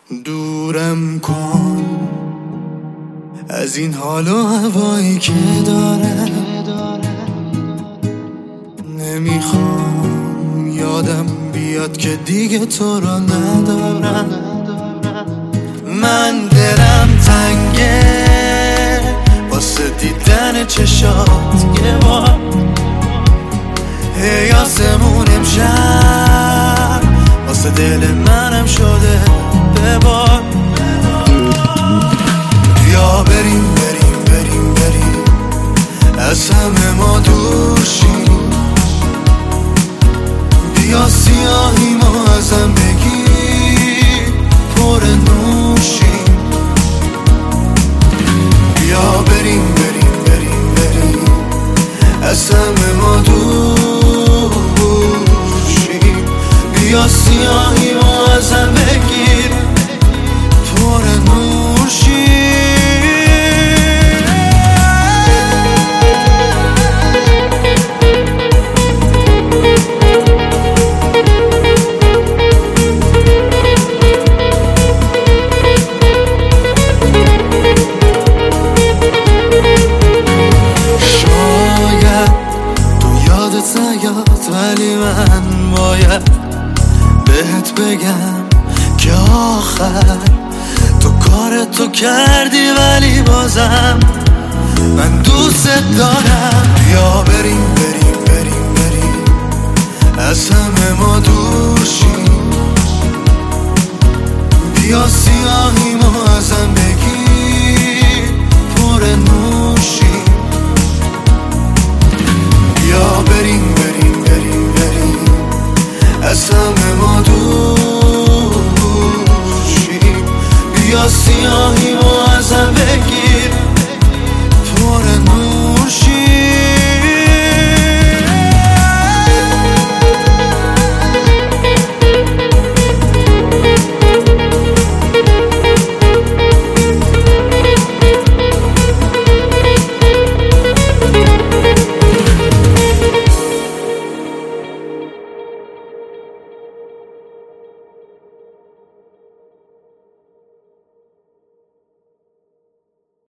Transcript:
دورم کن از این حال و هوایی که دارم، نمیخوام یادم بیاد که دیگه تو رو ندارم. من دلم تنگه واسه دیدن چشات یه بار، هی آسمون امشب واسه دل منم شده ببار. بیا بریم بریم بریم بریم از همه ما دور شیم، بیا سیاهی ما ازم بگیر پر نوشیم. بیا بریم بریم بریم بریم از همه ما دور شیم، بیا سیاهی ما ازم بگیر پر نوشیم. ولی من باید بهت بگم که آخر تو کارتو کردی، ولی بازم من دوست دارم. بیا بریم بریم بریم بریم از همه ما دور شیم، بیا سیاهی ما ازم بگیر پر نوشیم. بیا بریم بریم بریم بریم از همه ما دور شیم، بیا سیاهی